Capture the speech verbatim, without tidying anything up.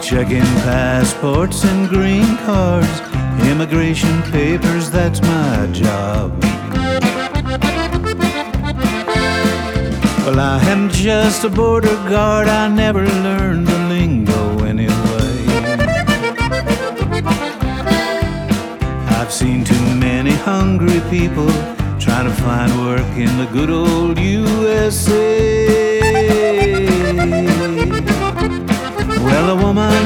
checking passports and green cards, immigration papers, that's my job. Well, I am just a border guard, I never learned the lingo anyway. I've seen too many hungry people trying to find work in the good old U S A. Well, a woman